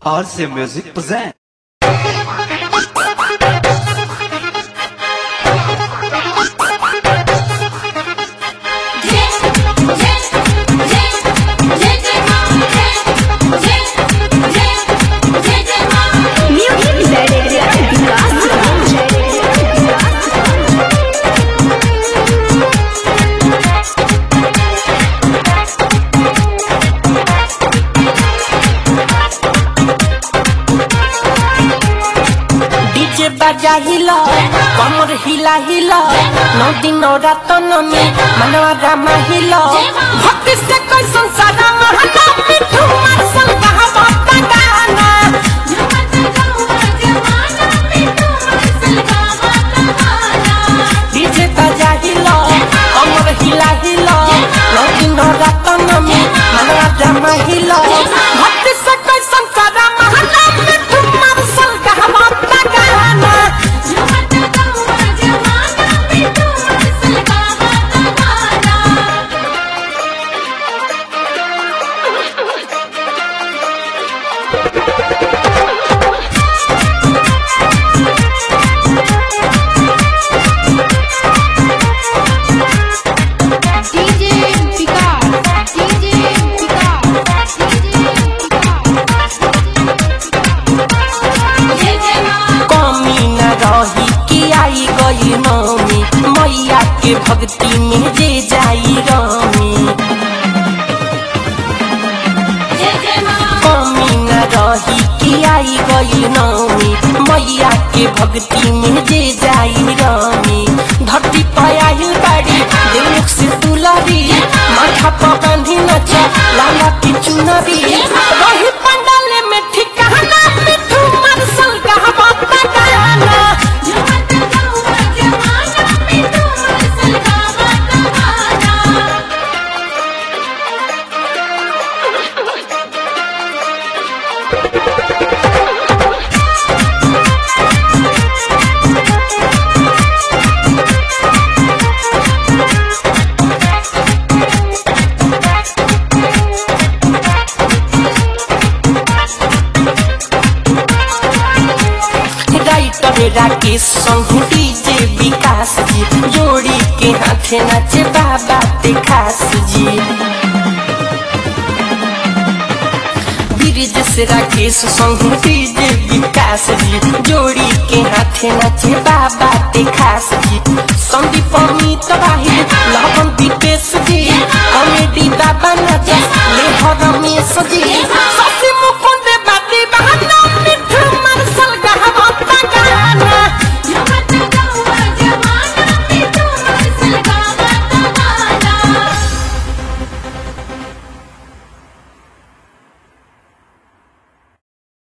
RC Music present. बाजा हिला कमर हिला हिला नौ दिन रात नमी मनवा रामा हिला भक्ति से कोई संसार महला मिठू मरसल कहा बात गाना डीजे बाजा हिला कमर हिला हिला नौ दिन रात नमी मनवा रामा हिला भक्ति से कोई संसार महला मिठू मरसल कहा बात गाना मैया के भक्ति में जे जाई रामी कमी न रही कि आई गई नौमी मैया के भक्ति में जे जाई रामी धरती पाई बाड़ी दिल से दुलारी माथा पर बांधी नचा लाला की चुनरी रही पंडाल में ठिकाना मिठू मरसल कहा बात गाना राकेश संग डीजे विकास जी जोड़ी के हाथे नाचे बाबा ते खास जी ब्रिज से राकेश संग डीजे विकास जी जोड़ी के हाथे नाचे बाबा ते खास जी संदीप अमित बाहिर लवन दीपेश जी कॉमेडी बाबा नाचे ले रमेश जी